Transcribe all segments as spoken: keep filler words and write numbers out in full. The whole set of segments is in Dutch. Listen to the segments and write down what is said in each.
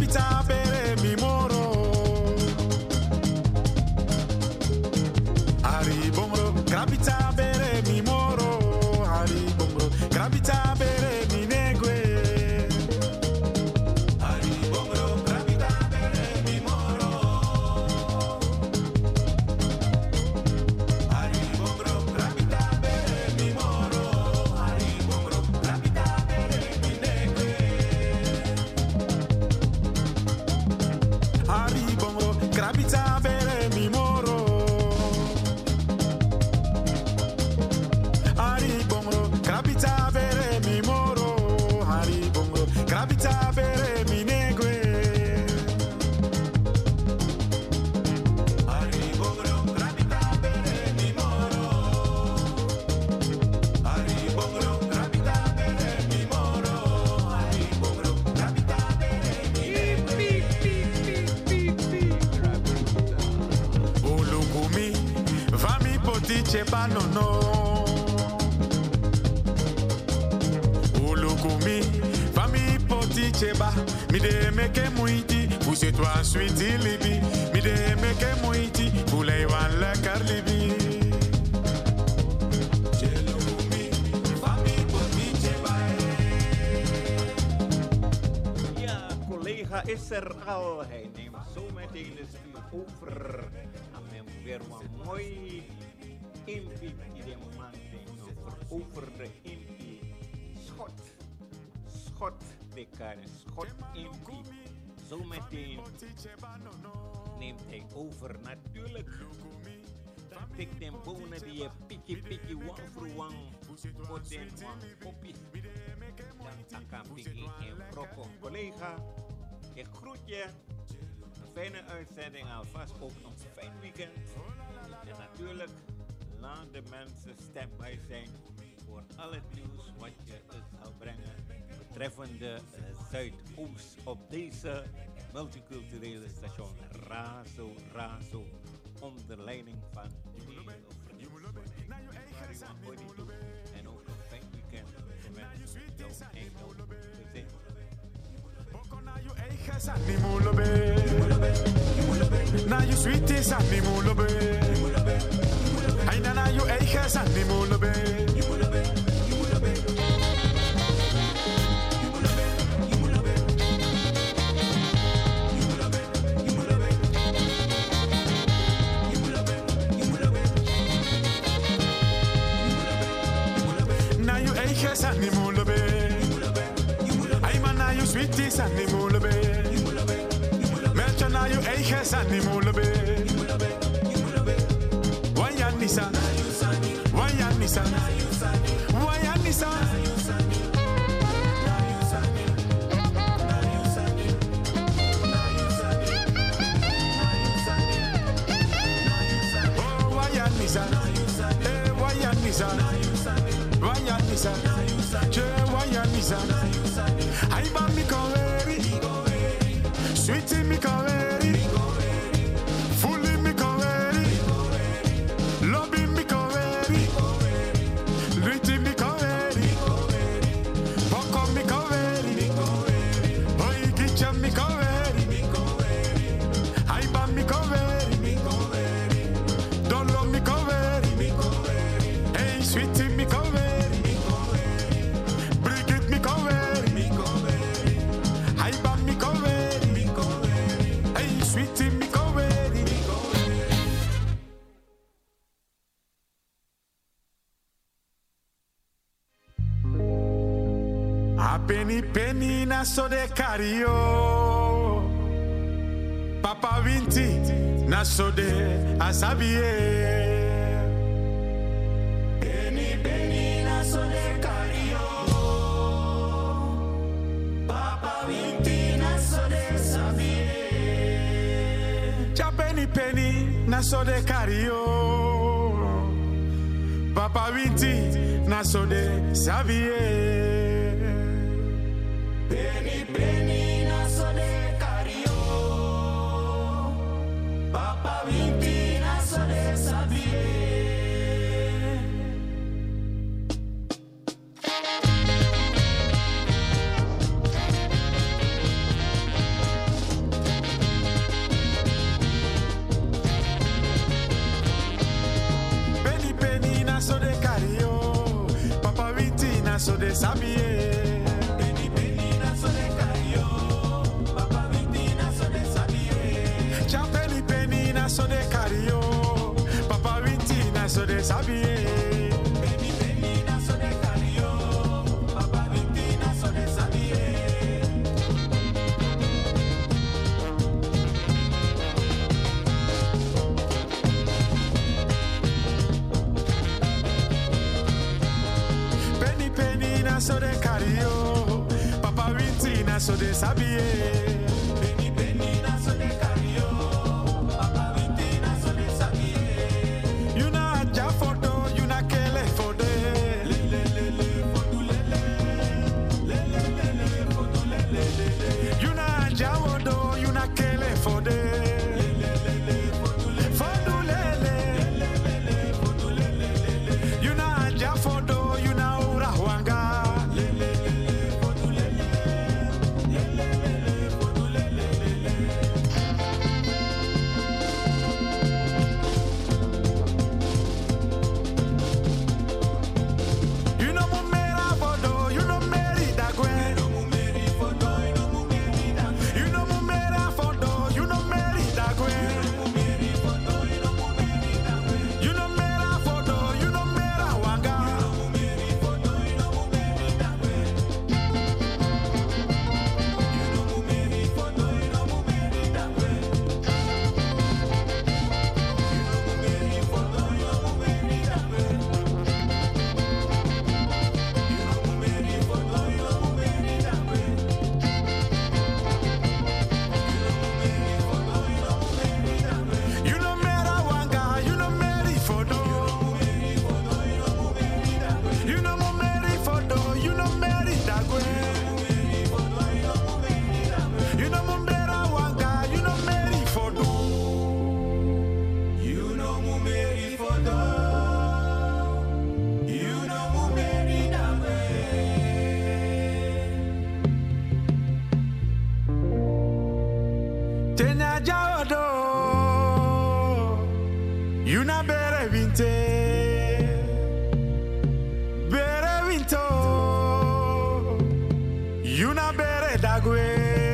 Grabita bere mi moro. Hari bongro, grabita bere mi moro. Hari bongro, grabita bere mi negue. Hari bongro, grabita bere mi moro. Hari bongro, grabita bere mi moro. Hari bongro, grabita bere mi negue. Hari bongro, grabita bere mi moro. Hari bongro, grabita bere mi moro. Hari bongro, grabita bere mi negue. Hari bongro, grabita bere mi moro. Hari bongro, grabita bere mi moro. Hari bongro, grabita bere mi negue. Ulukumi, vami potiche banono. Ulukumi, vami potiche ba. Mi de meke muiti, pousse toi suiti libi. Mi de meke muiti, voulez wan le car libi. Ulukumi, vami potiche ba. Ja, collega is er al. Hij neemt zo meteen de stuur over. En men weer wat mooi impie die de man denkt over de impie. Schot, schot de kan, schot impie. Zo meteen neemt hij over natuurlijk. Dan tikt hem bonen die je pikkie pikkie wang voor wang. Pot en wang poppie. Dan kan pikkie en brokko. Collega, ik groet je. Een fijne uitzending alvast, ook een fijn weekend. En natuurlijk, laat de mensen standby zijn voor al het nieuws wat je het zal brengen betreffende uh, Zuidoost op deze multiculturele station Razo Razo onder leiding van Nino en ook een fijn weekend te wensen jouw en jouw gezin. Na you sweetie sani mulobe. Ay na na you eigen sani mulobe. Na you eigen sani mulobe. Ay man na you sweetie sani mulobe. Mercha na you eigen sani mulobe. Wayanisa, Wayanisa, Wayanisa. Oh, Wayanisa, eh, Wayanisa, Wayanisa, che Wayanisa. Ay ba mi kaweri, sweetie mi kaweri, fully mi kaweri, lobby mi kaweri, luiti mi kaweri, poko mi kaweri, boy gicha mi kaweri, ay ba mi kaweri, dolo mi kaweri, hey sweetie mi kaweri, Brigitte mi kaweri, ay ba mi kaweri, hey sweetie mi kaweri. A penny penny na so de cario. Papa Vinti na so de asabie. Penny penny na so de cario. Papa Vinti na so de sabie. Cha penny penny na so de cario. Papa Vinti na so de sabie. Penny, penny, na so de cario. Papa Vinti, na so de sabie. de sabie. Penny penny na so de cario. Papa vinti na so de sabie. Penny penny na so de cario. Papa vinti na so de sabie. Yuna bere vinte, bere vinto. Yuna bere dagwe,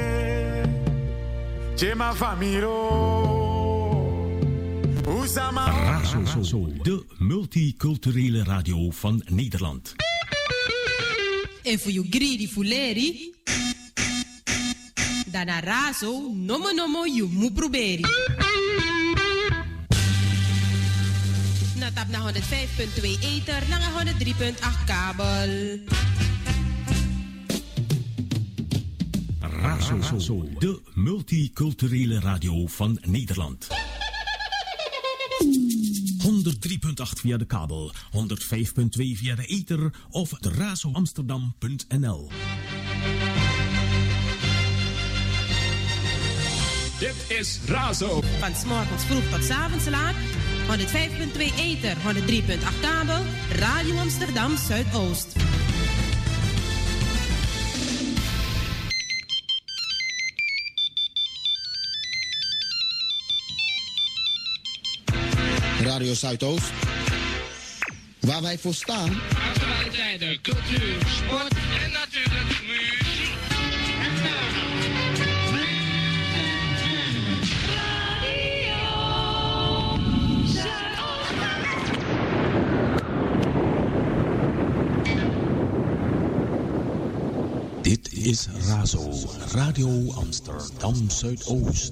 chema famiro. Usama. Razo, de multiculturele radio van Nederland. En voor you greedy fuleri, dan Razo, nomo nomo you mu proberi. Tap naar honderdvijf komma twee ether, naar honderddrie komma acht kabel. Razo, de multiculturele radio van Nederland. honderddrie komma acht via de kabel, honderdvijf komma twee via de ether of de razo amsterdam punt n l. Dit is Razo. Van 's morgens vroeg tot 's avonds laat. honderdvijf komma twee ether, honderddrie komma acht kabel, Radio Amsterdam Zuidoost. Radio Zuidoost, waar wij voor staan. Actualiteiten, cultuur, sport en natuurlijk muziek. Dit is Razo, Radio Amsterdam Zuidoost.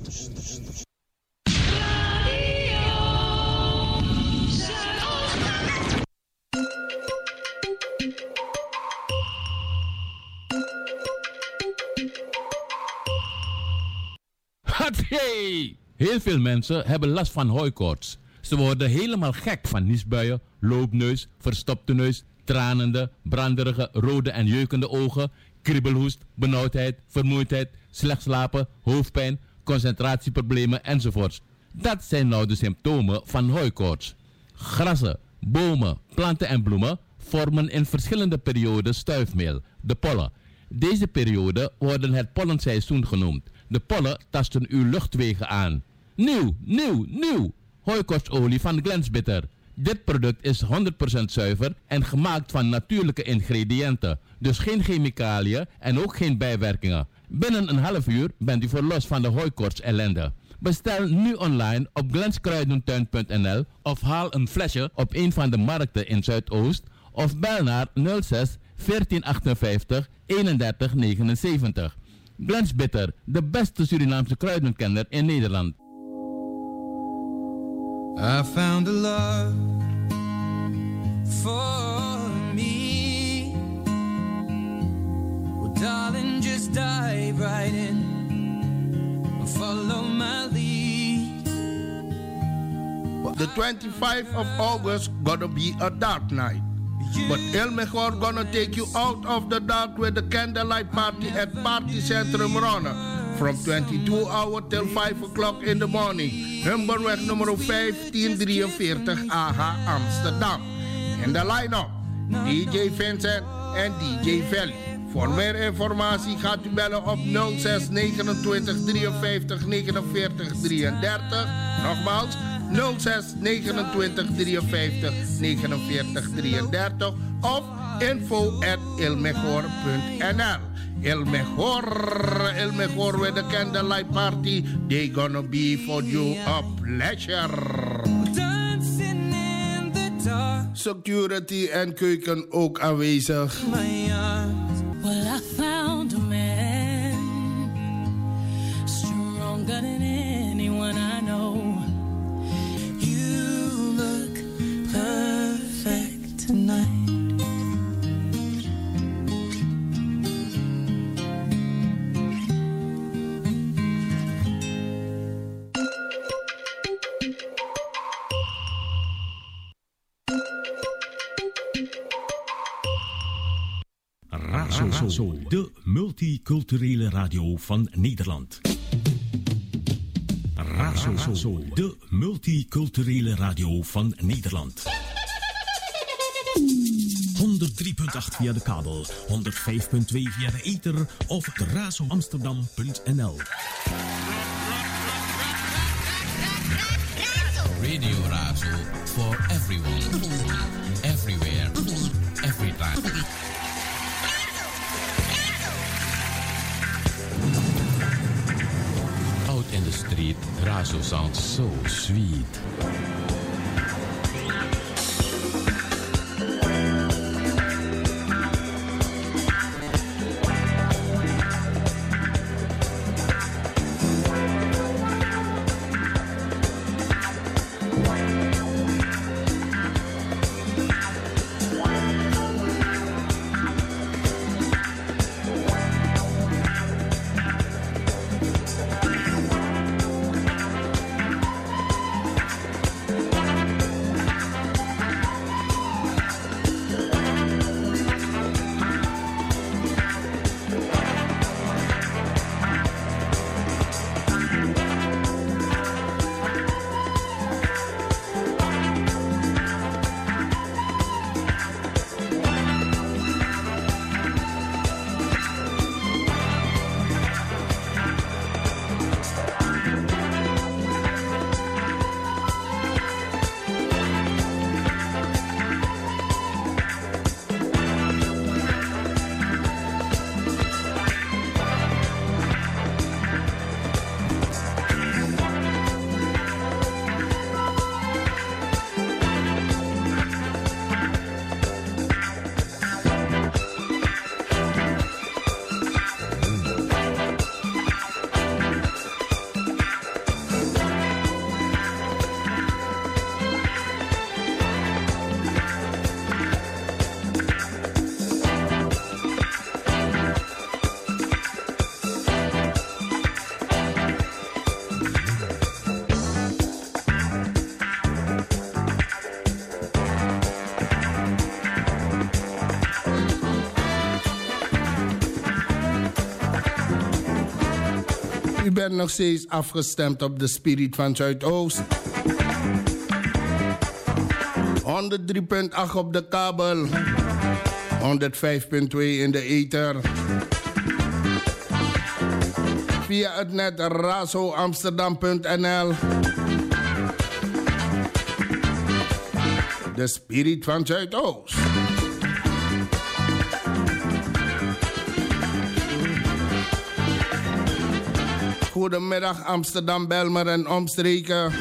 Hey! Heel veel mensen hebben last van hooikoorts. Ze worden helemaal gek van niesbuien, loopneus, verstopte neus, tranende, branderige, rode en jeukende ogen, kriebelhoest, benauwdheid, vermoeidheid, slecht slapen, hoofdpijn, concentratieproblemen enzovoorts. Dat zijn nou de symptomen van hooikoorts. Grassen, bomen, planten en bloemen vormen in verschillende perioden stuifmeel, de pollen. Deze periode worden het pollenseizoen genoemd. De pollen tasten uw luchtwegen aan. Nieuw, nieuw, nieuw! Hooikoortsolie van Glensbitter. Dit product is honderd procent zuiver en gemaakt van natuurlijke ingrediënten. Dus geen chemicaliën en ook geen bijwerkingen. Binnen een half uur bent u verlost van de hooikoorts ellende. Bestel nu online op glenskruidentuin punt n l of haal een flesje op een van de markten in Zuidoost of bel naar nul zes veertien achtenvijftig eenendertig negenenzeventig. Glens Bitter, de beste Surinaamse kruidenkenner in Nederland. I found a love for me. Well, darling, just dive right in. Follow my lead. The twenty-fifth of August gonna be a dark night. But El Mejor gonna take you out of the dark with the candlelight party at Party Centrum Ronne. From twenty-two hours till five o'clock in the morning. Humberweg nummer vijftien drieënveertig A H Amsterdam. In de line-up D J Vincent en D J Valley. Voor meer informatie gaat u bellen op nul zes negenentwintig drieënvijftig negenenveertig drieëndertig. Nogmaals nul zes negenentwintig drieënvijftig negenenveertig drieëndertig of info at elmejor punt n l. El Mejor, El Mejor with the candlelight party. They gonna be for you a pleasure. Security en keuken ook aanwezig. Well, I found a man stronger than anyone I know. You look perfect tonight. Razo, de multiculturele radio van Nederland. Razo, de multiculturele radio van Nederland. honderd drie komma acht via de kabel, honderd vijf komma twee via de ether of razo amsterdam punt n l. Radio Razo for everyone, everywhere, every time. Out in the street, Razo sounds so sweet. U bent nog steeds afgestemd op de Spirit van Zuidoost. honderd drie komma acht op de kabel. honderd vijf komma twee in de ether. Via het net razo amsterdam punt n l. De Spirit van Zuidoost. Goedemiddag Amsterdam, Belmer en omstreken.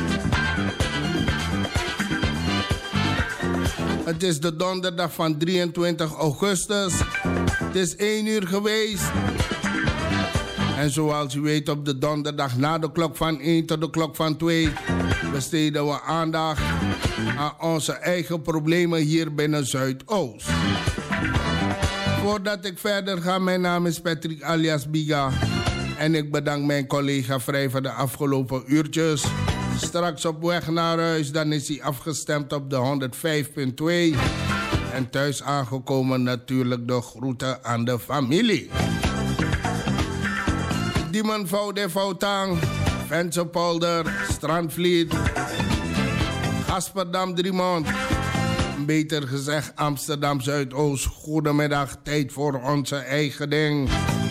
Het is de donderdag van drieëntwintig augustus. Het is één uur geweest. En zoals u weet op de donderdag na de klok van één tot de klok van twee... besteden we aandacht aan onze eigen problemen hier binnen Zuidoost. Voordat ik verder ga, mijn naam is Patrick alias Biga. En ik bedank mijn collega Vrij voor de afgelopen uurtjes. Straks op weg naar huis, dan is hij afgestemd op de honderdvijf komma twee. En thuis aangekomen natuurlijk de groeten aan de familie. Diemen Voude Voutang, Ventsepolder, Strandvliet, Gasperdam Driemond. Beter gezegd Amsterdam Zuidoost. Goedemiddag, tijd voor onze eigen ding.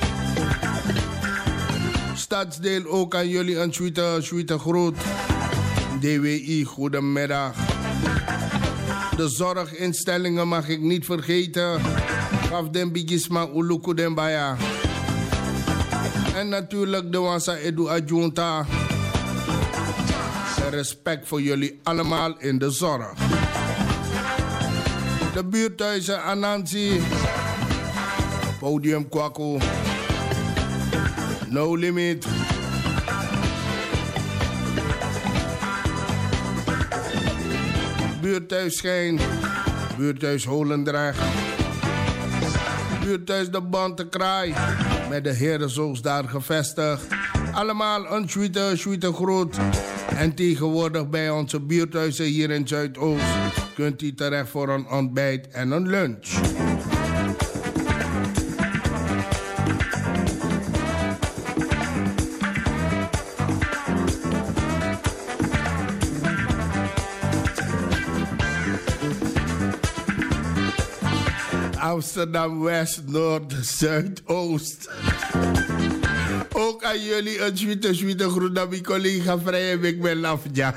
Stadsdeel ook aan jullie een sweete, sweete groet. D W I, goedemiddag. De zorginstellingen mag ik niet vergeten. Gaf den bigisma uluku den baya. En natuurlijk de Wansa Edu Adjunta. Respect voor jullie allemaal in de zorg. De buurthuizen Anansi. Podium Kwaku. No Limit. Buurthuis Schijn. Buurthuis Holendrecht. Buurthuis de Bontekraai. Met de herenzoons daar gevestigd. Allemaal een sweete, sweete groet. En tegenwoordig bij onze buurthuizen hier in Zuidoost kunt u terecht voor een ontbijt en een lunch. Amsterdam West, Noord, Zuidoost. Ook aan jullie een sweete, sweete groet aan mijn collega Vrij en ik ben Lafja.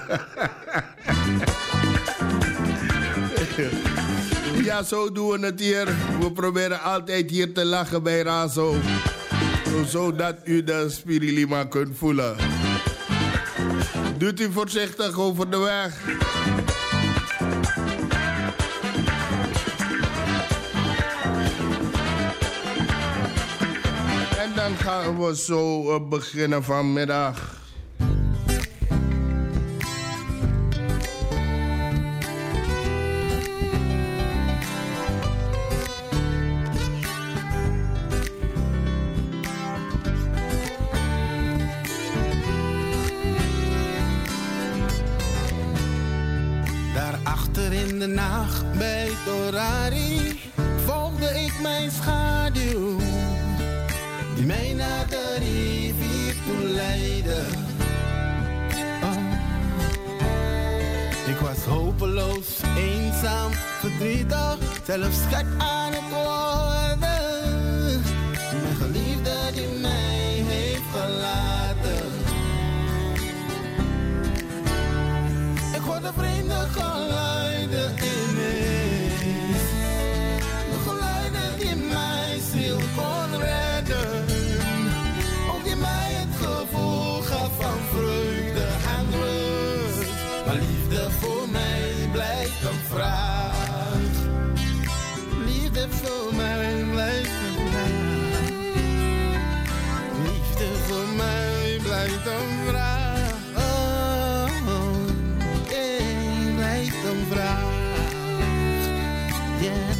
Ja, zo doen we het hier. We proberen altijd hier te lachen bij Razo. Zodat u de spirilima kunt voelen. Doet u voorzichtig over de weg. En dan gaan we zo beginnen vanmiddag. In de nacht bij Torari volgde ik mijn schaduw, die mij naar de rivier toe leidde. Oh. Ik was hopeloos, eenzaam, verdrietig, zelfs gek aan het worden. Mijn geliefde die mij heeft verlaten. Ik hoorde vreemde geluiden ineens. De geluiden die mijn ziel kon redden. Ook die mij het gevoel gaf van vreugde en rust. Maar liefde voor mij blijft een vraag. Liefde voor mij blijft een vraag. Liefde voor mij blijft een vraag. Yeah.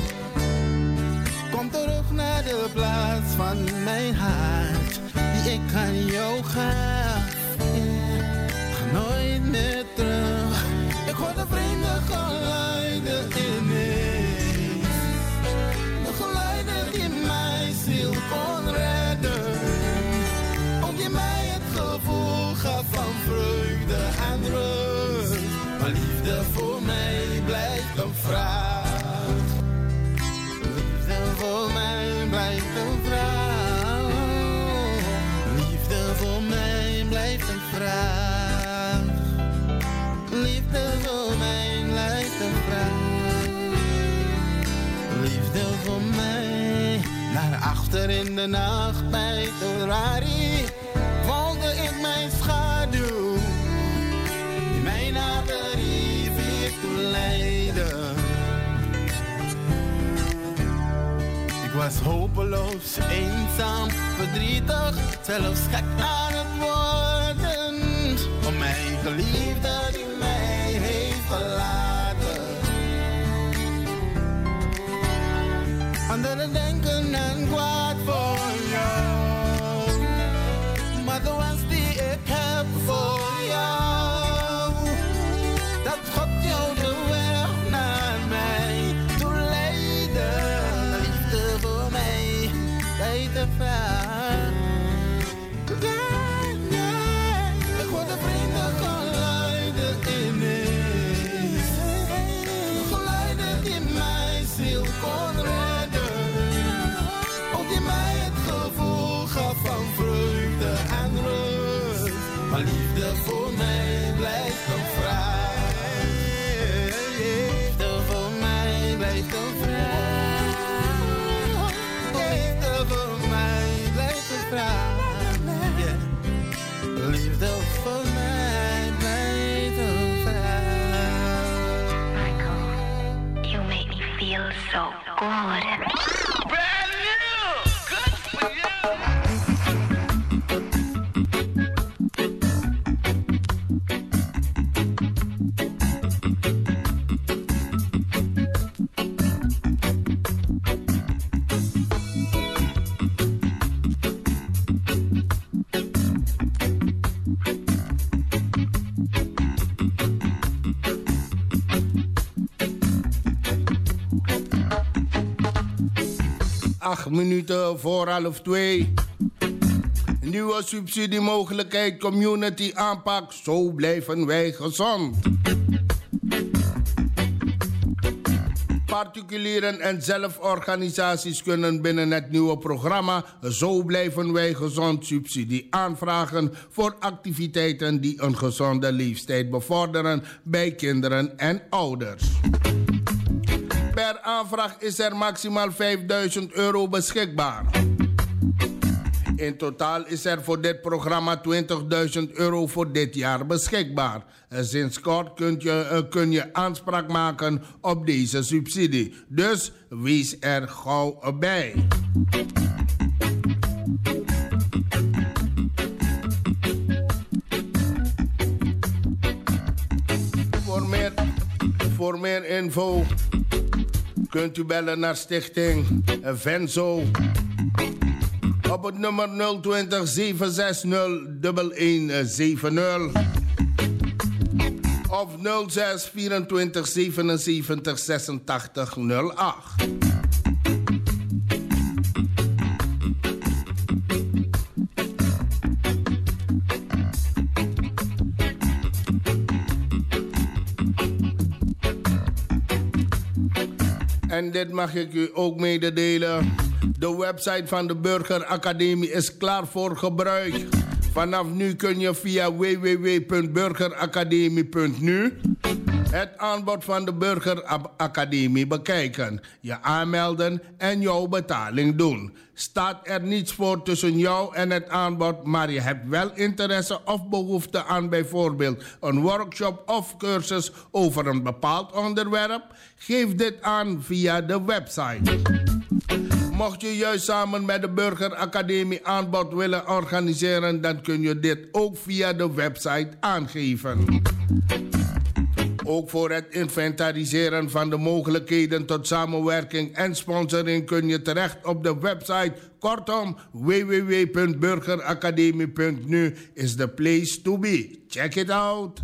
Kom terug naar de plaats van mijn hart, die ik aan jou gaf. Yeah. Ga nooit meer terug. Ik hoor de vreemde geluiden ineens. De geluiden die mijn ziel kon redden. Ook die mij het gevoel gaf van vreugde en rust. Maar liefde voor mij blijft een vraag. Liefde voor mij blijft een vraag. Liefde voor mij blijft een vraag. Liefde voor mij blijft een vraag. Liefde voor mij. Naar achter in de nacht bij Torari volgde was hopeloos, eenzaam, verdrietig, zelfs gek aan het worden. Om mijn geliefde die mij heeft verlaten. Anderen denken en kwaad voor jou, maar de wens die ik heb voor jou, dat God jou de weg naar mij toe leidde. Liefde voor mij, bij te ver. Ik hoor de vreemde geluiden ineens, geluiden die mijn ziel kon redden, ook die mij het gevoel gaf van vreugde en rust. Maar liefde voor mij blijft een vraag. Liefde voor mij blijft een vraag. Liefde voor mij blijft een vraag. Yeah. Liefde voor mij blijft een vraag. Michael, you make me feel so good. Brand new! Good for you! Acht minuten voor half twee. Nieuwe subsidiemogelijkheid community aanpak. Zo blijven wij gezond. Particulieren en zelforganisaties kunnen binnen het nieuwe programma Zo blijven wij gezond subsidie aanvragen voor activiteiten die een gezonde leefstijl bevorderen bij kinderen en ouders. Per aanvraag is er maximaal vijfduizend euro beschikbaar. In totaal is er voor dit programma twintigduizend euro voor dit jaar beschikbaar. En sinds kort kun je, uh, kun je aanspraak maken op deze subsidie. Dus wees er gauw bij. Voor meer, voor meer info kunt u bellen naar Stichting Venzo op het nummer nul twintig, zeven zes nul, een een zeven nul of nul zes vierentwintig, zevenenzeventig, zesentachtig nul acht. En dit mag ik u ook mededelen. De website van de Burgeracademie is klaar voor gebruik. Vanaf nu kun je via w w w punt burgeracademie punt n u het aanbod van de Burgeracademie bekijken, je aanmelden en jouw betaling doen. Staat er niets voor tussen jou en het aanbod, maar je hebt wel interesse of behoefte aan bijvoorbeeld een workshop of cursus over een bepaald onderwerp? Geef dit aan via de website. Mocht je juist samen met de Burgeracademie aanbod willen organiseren, dan kun je dit ook via de website aangeven. Ook voor het inventariseren van de mogelijkheden tot samenwerking en sponsoring kun je terecht op de website. Kortom, w w w punt burgeracademie punt n u is the place to be. Check it out.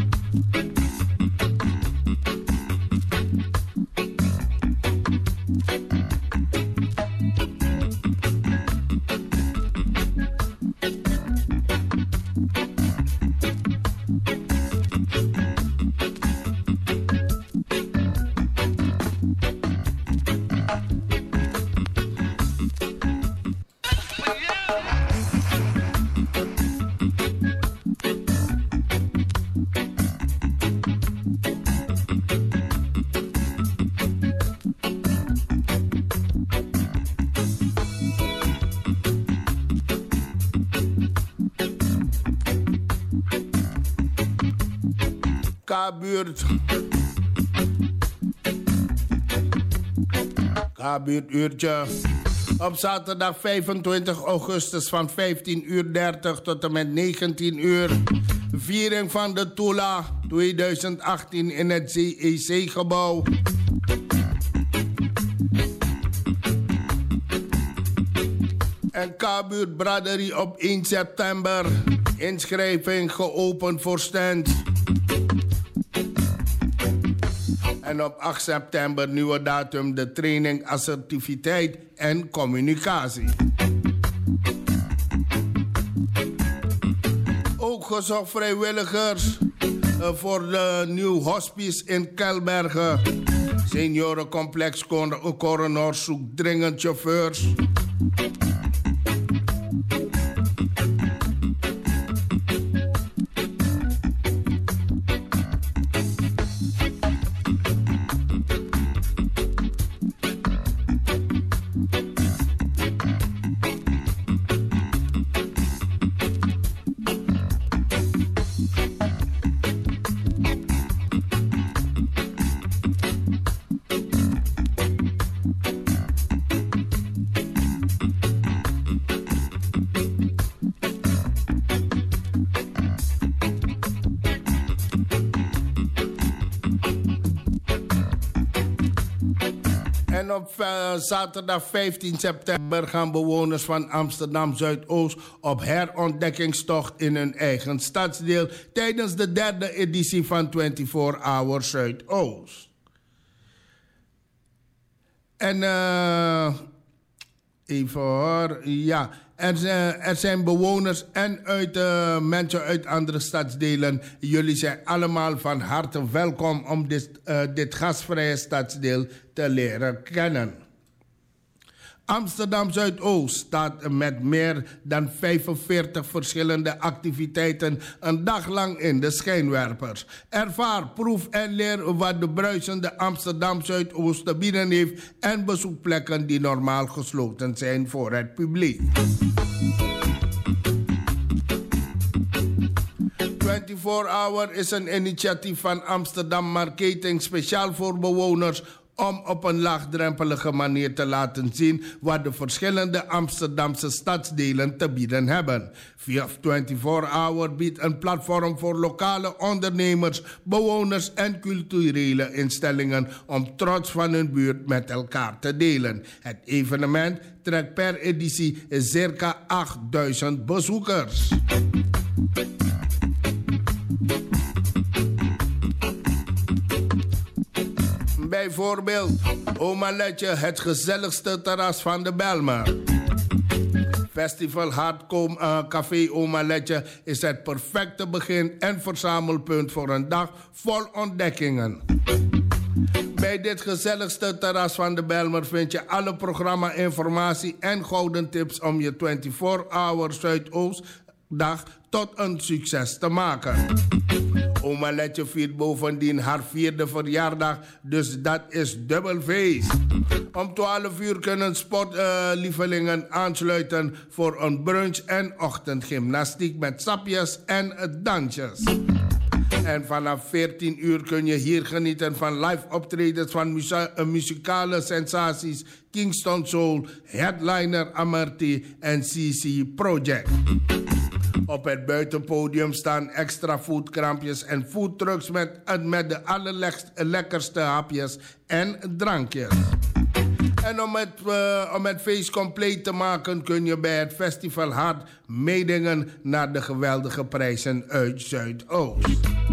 K-buurt. K-buurt uurtje. Op zaterdag vijfentwintig augustus van vijftien uur dertig tot en met negentien uur. Viering van de Tula tweeduizend achttien in het C E C-gebouw. En K-buurt Braderie op één september. Inschrijving geopend voor stand. En op acht september nieuwe datum de training assertiviteit en communicatie. Ook gezocht vrijwilligers uh, voor de nieuw hospice in Kelbergen. Seniorencomplex Coronor zoekt dringend chauffeurs. Zaterdag vijftien september gaan bewoners van Amsterdam Zuidoost op herontdekkingstocht in hun eigen stadsdeel tijdens de derde editie van vierentwintig Hours Zuidoost. En uh, even hoor, ja. Er zijn, er zijn bewoners en uit, uh, mensen uit andere stadsdelen. Jullie zijn allemaal van harte welkom om dit, uh, dit gastvrije stadsdeel te leren kennen. Amsterdam Zuidoost staat met meer dan vijfenveertig verschillende activiteiten een dag lang in de schijnwerpers. Ervaar, proef en leer wat de bruisende Amsterdam Zuidoost te bieden heeft en bezoek plekken die normaal gesloten zijn voor het publiek. vierentwintig Hour is een initiatief van Amsterdam Marketing speciaal voor bewoners om op een laagdrempelige manier te laten zien wat de verschillende Amsterdamse stadsdelen te bieden hebben. vierentwintig Hour biedt een platform voor lokale ondernemers, bewoners en culturele instellingen om trots van hun buurt met elkaar te delen. Het evenement trekt per editie circa achtduizend bezoekers. Bijvoorbeeld Oma Letje, het gezelligste terras van de Bijlmer. Festival Hardcore uh, Café Oma Letje is het perfecte begin en verzamelpunt voor een dag vol ontdekkingen. Bij dit gezelligste terras van de Bijlmer vind je alle programma-informatie en gouden tips om je vierentwintig Hour Zuidoostdag tot een succes te maken. Oma Letje viert bovendien haar vierde verjaardag, dus dat is dubbel feest. Om twaalf uur kunnen sportlievelingen uh, aansluiten voor een brunch en ochtendgymnastiek met sapjes en dansjes. En vanaf veertien uur kun je hier genieten van live optredens van muza- uh, muzikale sensaties Kingston Soul, Headliner Amarty en C C Project. Op het buitenpodium staan extra foodkrampjes en foodtrucks met, met de allerlekkerste hapjes en drankjes. En om het, uh, om het feest compleet te maken kun je bij het Festival Hard meedingen naar de geweldige prijzen uit Zuidoost.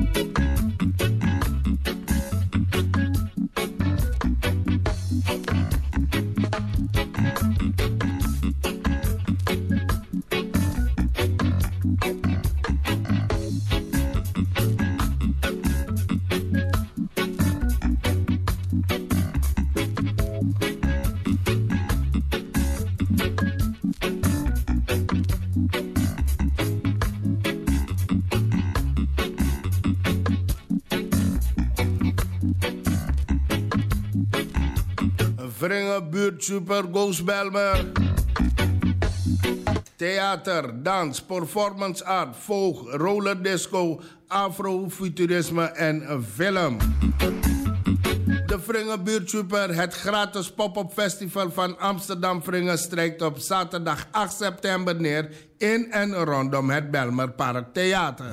Vringen buurt Super Goes Bijlmer. Theater, dans, performance art, folk, rollerdisco, afrofuturisme en film. De Vringen Buurtsuper, het gratis pop-up festival van Amsterdam Vringen, strijkt op zaterdag acht september neer in en rondom het Belmerpark Theater.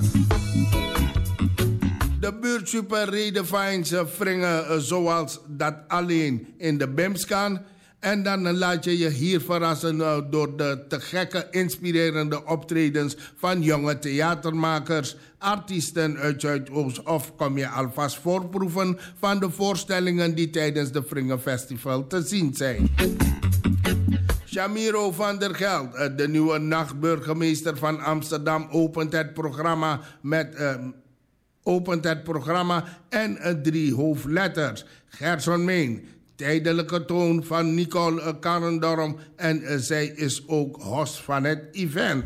De Buurtsuper redefines Vringen zoals dat alleen in de B I M S kan. En dan laat je je hier verrassen door de te gekke, inspirerende optredens van jonge theatermakers, artiesten uit Zuidoost, of kom je alvast voorproeven van de voorstellingen die tijdens de Vringen Festival te zien zijn. Shamiro van der Geld, de nieuwe nachtburgemeester van Amsterdam, opent het programma met... Uh, opent het programma en uh, drie hoofdletters. Gerson Meen, tijdelijke toon van Nicole uh, Karendorm, en uh, zij is ook host van het event.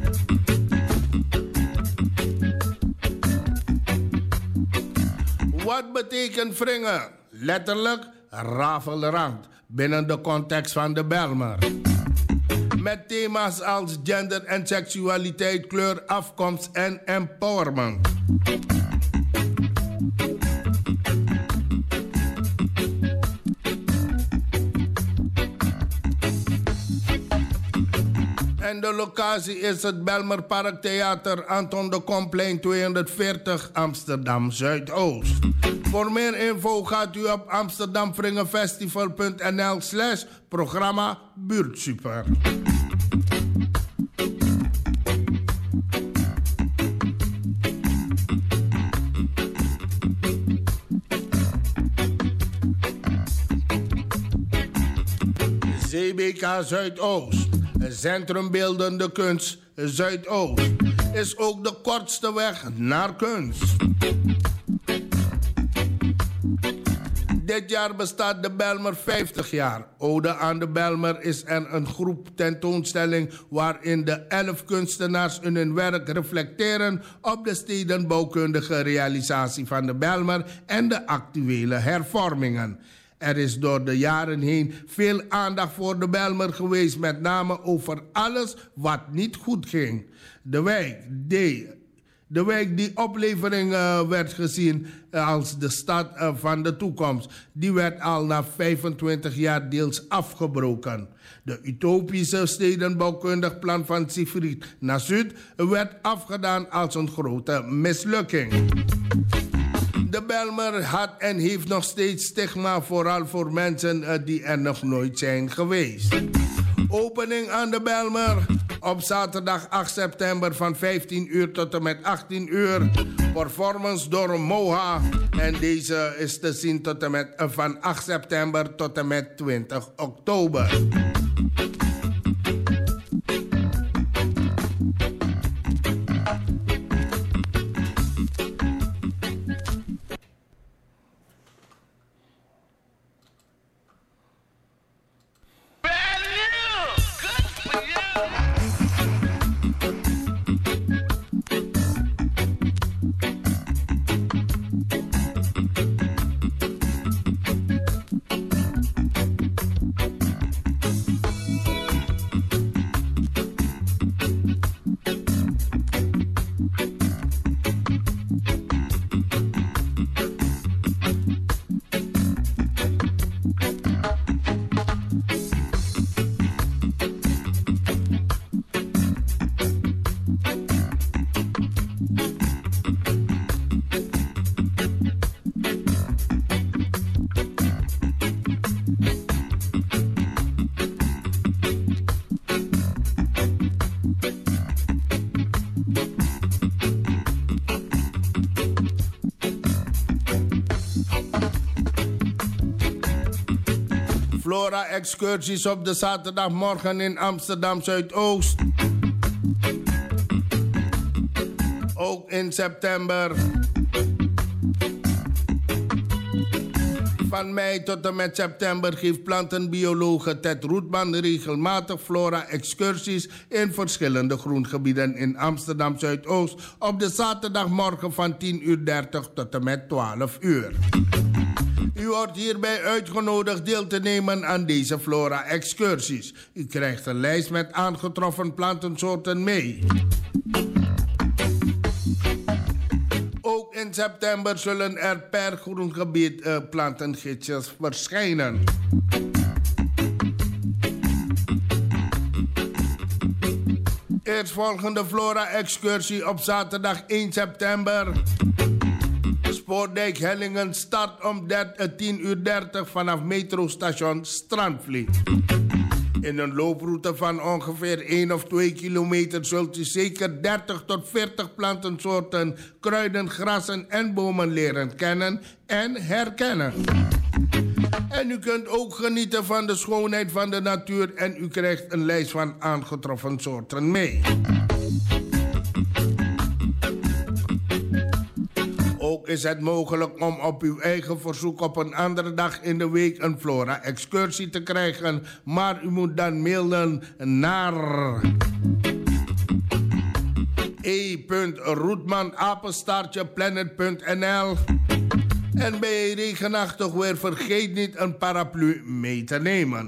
Wat betekent Vringen? Letterlijk rafelrand binnen de context van de Belmer. Met thema's als gender en seksualiteit, kleur, afkomst en empowerment. En de locatie is het Belmerpark Theater, Anton de Komplein tweehonderdveertig, Amsterdam Zuidoost. Voor meer info gaat u op amsterdamvringenfestival.nl slash programma Buurtsuper. Z B K Zuidoost, Centrum Beeldende Kunst Zuidoost, is ook de kortste weg naar kunst. Dit jaar bestaat de Belmer vijftig jaar. Ode aan de Belmer is er een groep tentoonstelling waarin de elf kunstenaars in hun werk reflecteren op de stedenbouwkundige realisatie van de Belmer en de actuele hervormingen. Er is door de jaren heen veel aandacht voor de Belmer geweest, met name over alles wat niet goed ging. De wijk, de, de wijk die oplevering uh, werd gezien als de stad uh, van de toekomst, die werd al na vijfentwintig jaar deels afgebroken. De utopische stedenbouwkundig plan van Siegfried Nasud werd afgedaan als een grote mislukking. De Belmer had en heeft nog steeds stigma, vooral voor mensen die er nog nooit zijn geweest. Opening aan de Belmer op zaterdag acht september van vijftien uur tot en met achttien uur. Performance door Moha. En deze is te zien tot en met, van acht september tot en met twintig oktober. Flora-excursies op de zaterdagmorgen in Amsterdam Zuidoost. Ook in september. Van mei tot en met september geeft plantenbiologe Ted Roetman regelmatig flora-excursies in verschillende groengebieden in Amsterdam Zuidoost op de zaterdagmorgen van tien uur dertig tot en met twaalf uur. U wordt hierbij uitgenodigd deel te nemen aan deze flora-excursies. U krijgt een lijst met aangetroffen plantensoorten mee. Ook in één september zullen er per groengebied uh, plantengidsjes verschijnen. Eerstvolgende Flora-excursie op zaterdag één september. Spoordijk Hellingen start om tien uur dertig vanaf metrostation Strandvliet. In een looproute van ongeveer één of twee kilometer zult u zeker dertig tot veertig plantensoorten, kruiden, grassen en bomen leren kennen en herkennen. En u kunt ook genieten van de schoonheid van de natuur en u krijgt een lijst van aangetroffen soorten mee. Ook is het mogelijk om op uw eigen verzoek op een andere dag in de week een Flora-excursie te krijgen, maar u moet dan mailen naar e punt roetman apenstaartje planet punt n l. En bij regenachtig weer vergeet niet een paraplu mee te nemen.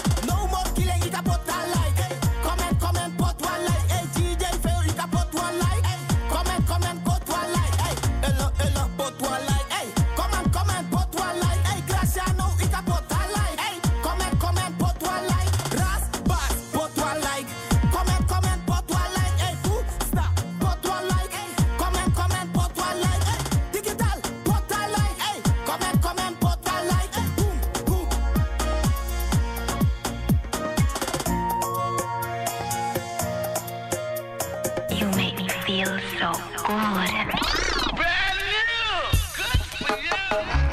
One like good. Brand new! Good for you!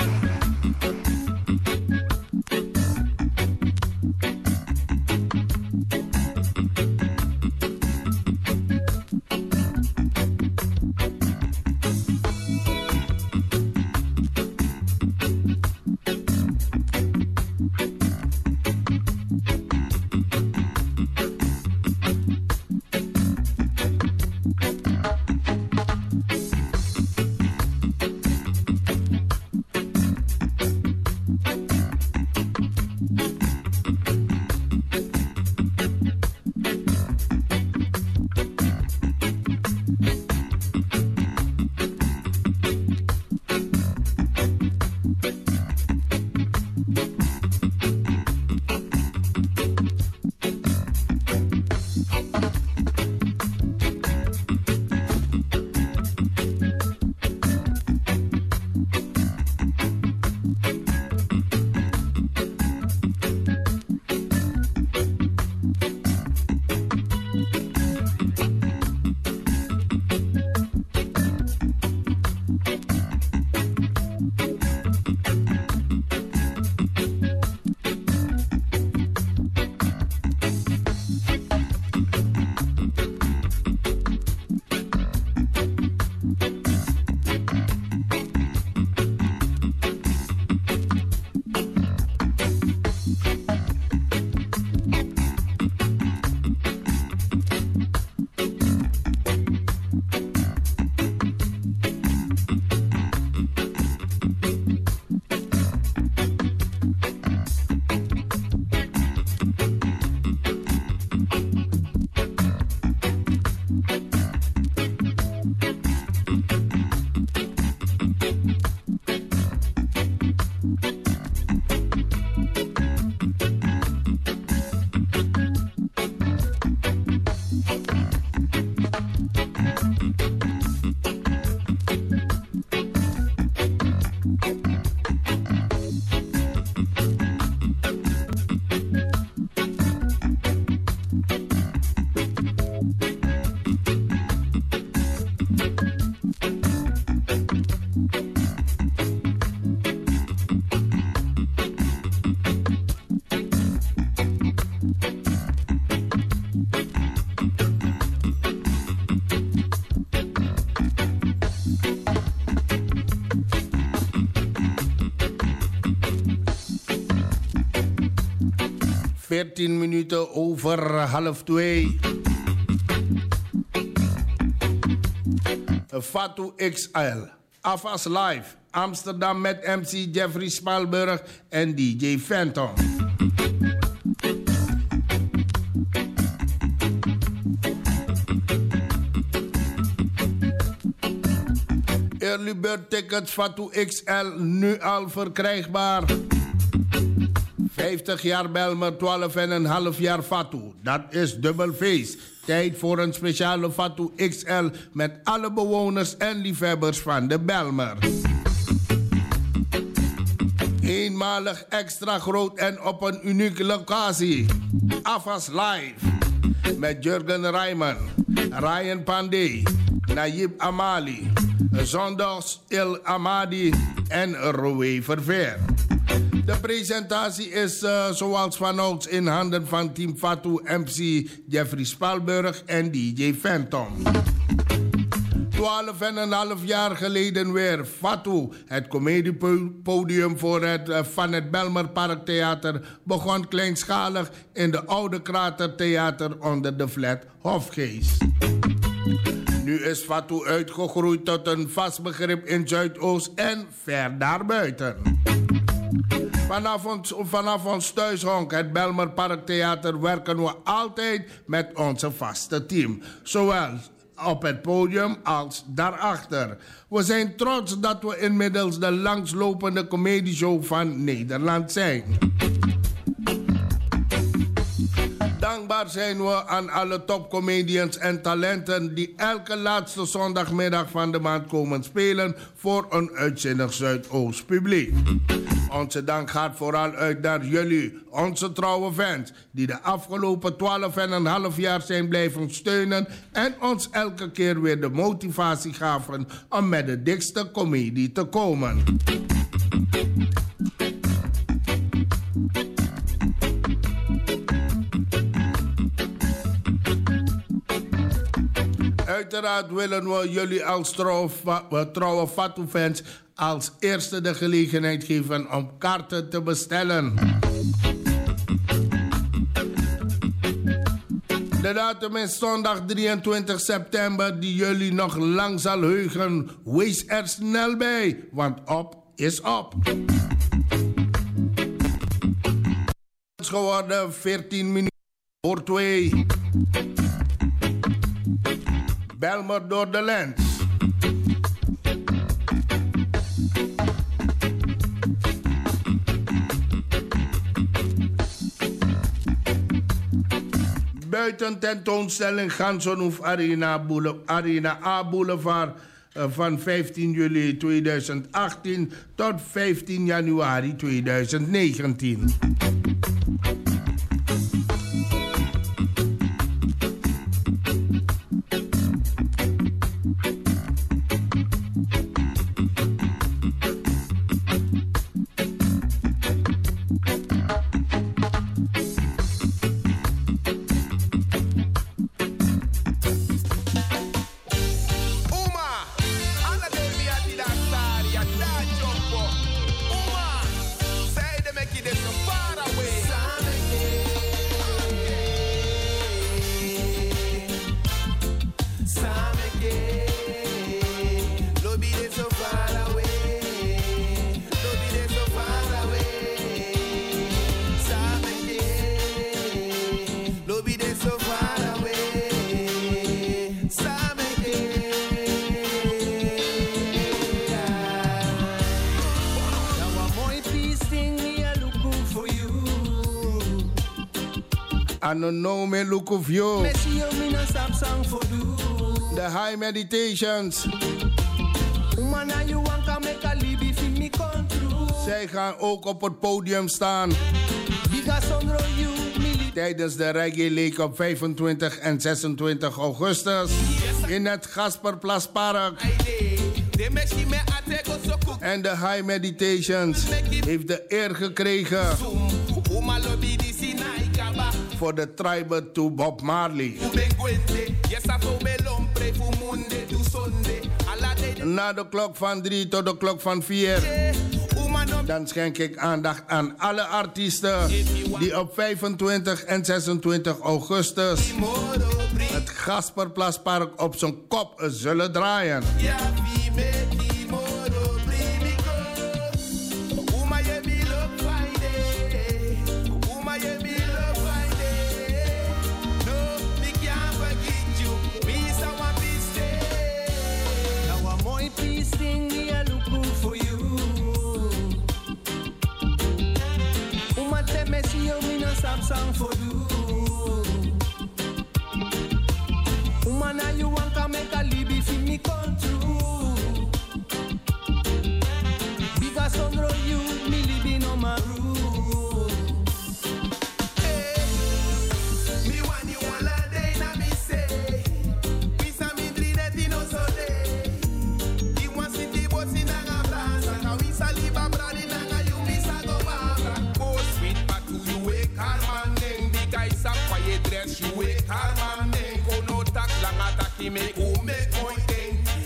veertien minuten over half twee. Fatu X L. Afas Live. Amsterdam met M C Jeffrey Spalberg en D J Phantom. Early bird tickets Fatu X L nu al verkrijgbaar. vijftig jaar Belmer, twaalf en een half jaar Fatu. Dat is dubbel feest. Tijd voor een speciale Fatu X L met alle bewoners en liefhebbers van de Belmer. Eenmalig extra groot en op een unieke locatie. Afas Live. Met Jurgen Rijman, Ryan Pandey, Nayib Amali, Zondags Il Amadi en Roué Verveer. De presentatie is uh, zoals vanouds in handen van Team Fatu, M C Jeffrey Spalberg en D J Phantom. Twaalf en een half jaar geleden weer Fatu, het comediepodium voor het, uh, van het Belmer Parktheater, begon kleinschalig in de Oude Kratertheater onder de flat Hofgeest. Nu is Fatu uitgegroeid tot een vast begrip in Zuidoost en ver daarbuiten. Vanaf ons, vanaf ons thuishonk, het Belmer Parktheater, werken we altijd met onze vaste team. Zowel op het podium als daarachter. We zijn trots dat we inmiddels de langslopende comedieshow van Nederland zijn. Dank Dankbaar zijn we aan alle topcomedians en talenten die elke laatste zondagmiddag van de maand komen spelen voor een uitzinnig Zuidoost publiek. Onze dank gaat vooral uit naar jullie, onze trouwe fans, die de afgelopen twaalf en een half jaar zijn blijven steunen en ons elke keer weer de motivatie gaven om met de dikste comedie te komen. Uiteraard willen we jullie als trouwe, trouwe Fatu-fans als eerste de gelegenheid geven om kaarten te bestellen. De datum is zondag drieëntwintig september die jullie nog lang zal heugen. Wees er snel bij, want op is op. Het is geworden veertien minuten voor twee. Belmer door de lens. Buiten tentoonstelling Gansenhoef Arena, Arena A Boulevard uh, van vijftien juli tweeduizend achttien tot vijftien januari tweeduizend negentien. I don't know me look of you. The High Meditations. Zij gaan ook op het podium staan tijdens de Reggae Lake op vijfentwintig en zesentwintig augustus in het Gasperplaspark. En de High Meditations heeft de eer gekregen voor de Tribute to Bob Marley. Na de klok van drie tot de klok van vier. Dan schenk ik aandacht aan alle artiesten die op vijfentwintig en zesentwintig augustus het Gasperplaspark op zijn kop zullen draaien. Song for you. Woman, you want to make a live if me come true. Because under you, me living on my roof. Hey, me want you all a day, na me say. We sa me drine tino so day. You want city boss in a France, and we sa liba brand in a you miss a go babra. Oh sweet, but to you wake karma. Dress you with her man, go no tak lang attack me, who make point thing.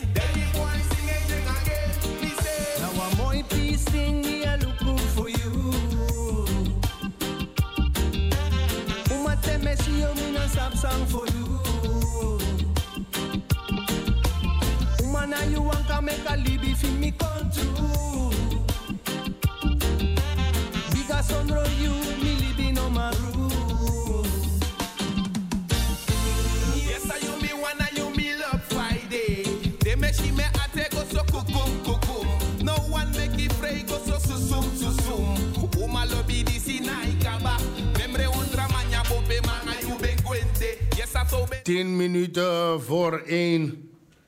tien minuten voor één.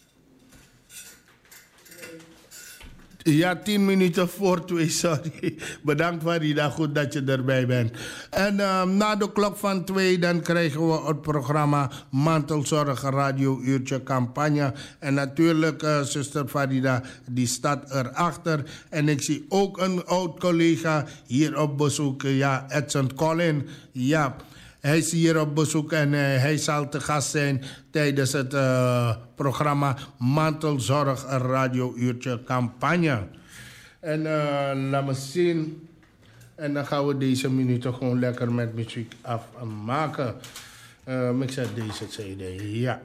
Ja, tien minuten voor twee, sorry. Bedankt Farida, goed dat je erbij bent. En uh, na de klok van twee dan krijgen we het programma Mantelzorg Radio Uurtje Campagne. En natuurlijk, uh, zuster Farida, die staat erachter. En ik zie ook een oud collega hier op bezoek, ja, Edson Collin. Ja, hij is hier op bezoek en uh, hij zal te gast zijn tijdens het uh, programma Mantelzorg Radio Uurtje Campagne. En uh, laat me zien. En dan gaan we deze minuten gewoon lekker met muziek afmaken. Uh, ik zet deze C D, ja.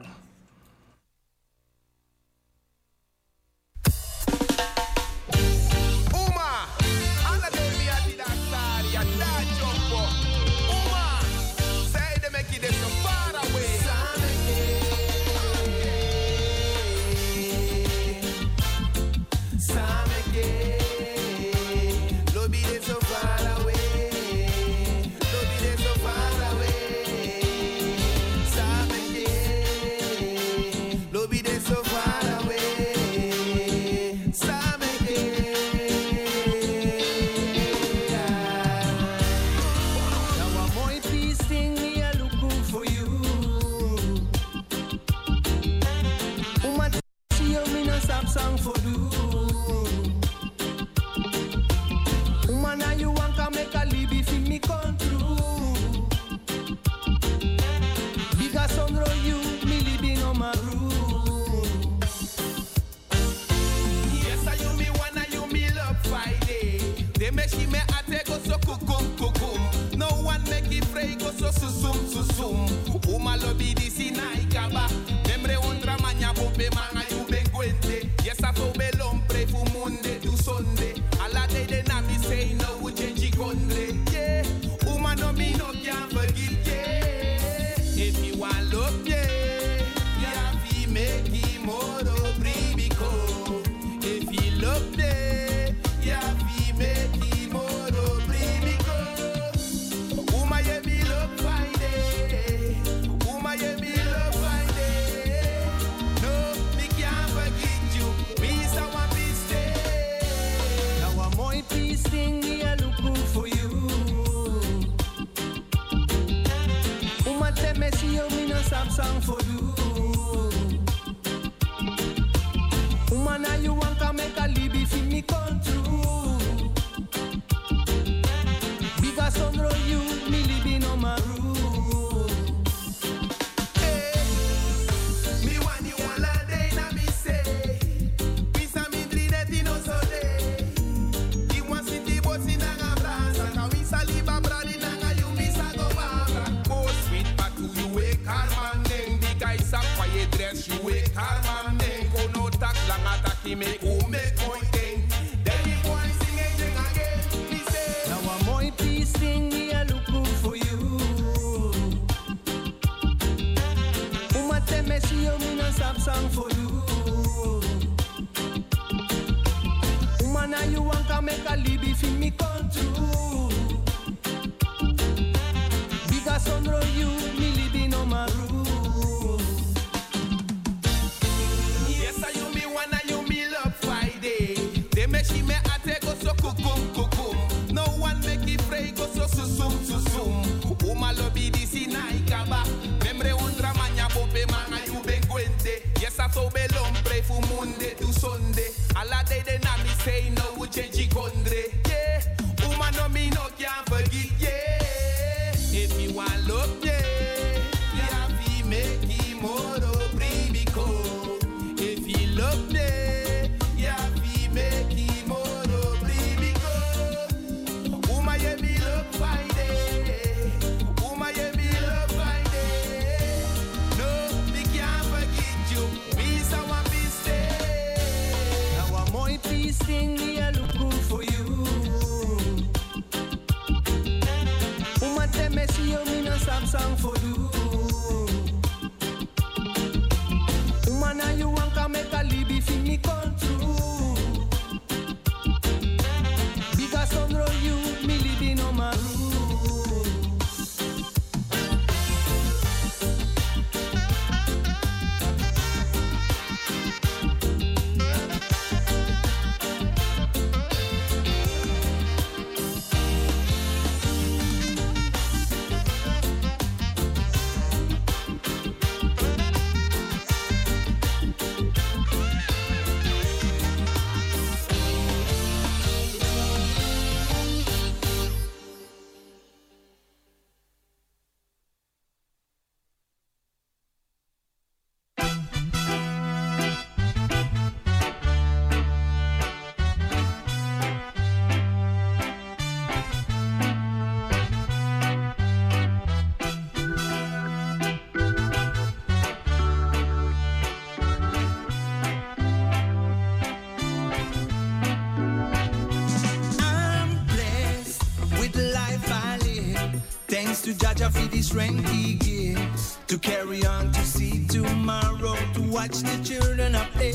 to Jaja for the strength he gives, to carry on, to see tomorrow, to watch the children up play.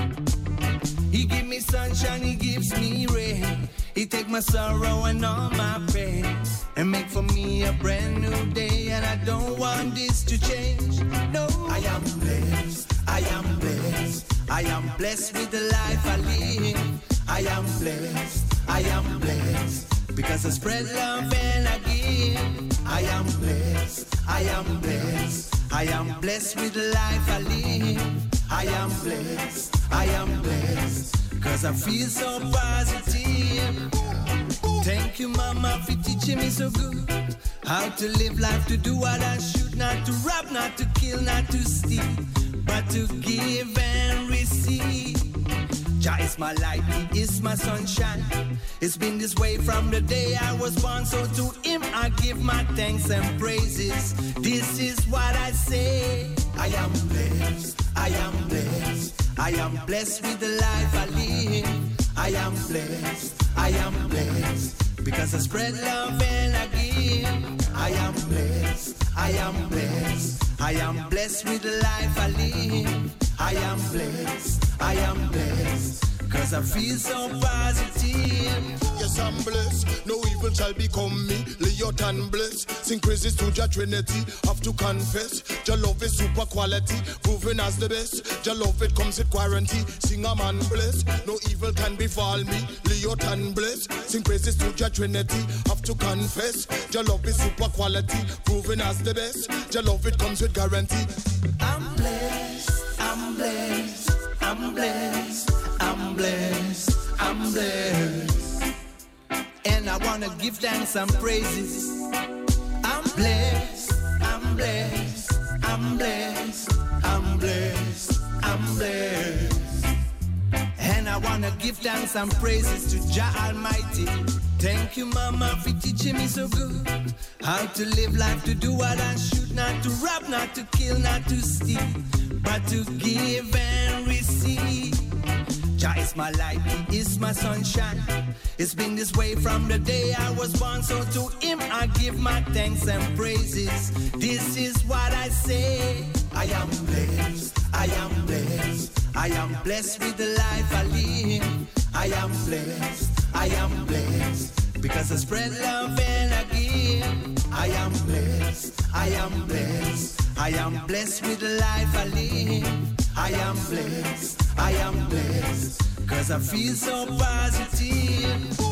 He give me sunshine, he gives me rain. He take my sorrow and all my pain and make for me a brand new day. And I don't want this to change. No, I am blessed, I am blessed, I am blessed with the life I live. I am blessed, I am blessed, because I spread love and I give. I am blessed, I am blessed, I am blessed with the life I live. I am blessed, I am blessed, because I feel so positive. Thank you, Mama, for teaching me so good how to live life, to do what I should, not to rob, not to kill, not to steal, but to give and receive. Jah is my light, He is my sunshine. It's been this way from the day I was born, so to Him I give my thanks and praises. This is what I say. I am blessed, I am blessed, I am blessed with the life I live. I am blessed, I am blessed, because I spread love and I give. I am blessed, I am blessed, I am blessed with the life I live. I am blessed, I am blessed, because I feel so positive. Yes, I'm blessed, no evil shall become me. Leotan blessed, sing praises to Jah Trinity. Have to confess, Jah love is super quality, proven as the best. Jah love it comes with quarantine. Sing a man blessed, no evil can befall me. Leotan blessed, sing praises to Jah Trinity. Have to confess, Jah love is super quality, proven as the best. Jah love it comes with guarantee. I'm blessed, I'm blessed, I'm blessed, I'm blessed, I'm blessed. And I wanna give thanks and praises. I'm blessed, I'm blessed, I'm blessed, I'm blessed, I'm blessed. And I wanna give thanks and praises to Jah Almighty. Thank you, Mama, for teaching me so good how to live life, to do what I should, not to rob, not to kill, not to steal, but to give and receive. Jah is my light, He is my sunshine. It's been this way from the day I was born, so to Him I give my thanks and praises. This is what I say. I am blessed, I am blessed, I am blessed with the life I live. I am blessed, I am blessed, because I spread love and I give. I am blessed, I am blessed, I am blessed with the life I live. I am blessed, I am blessed, cause I feel so positive.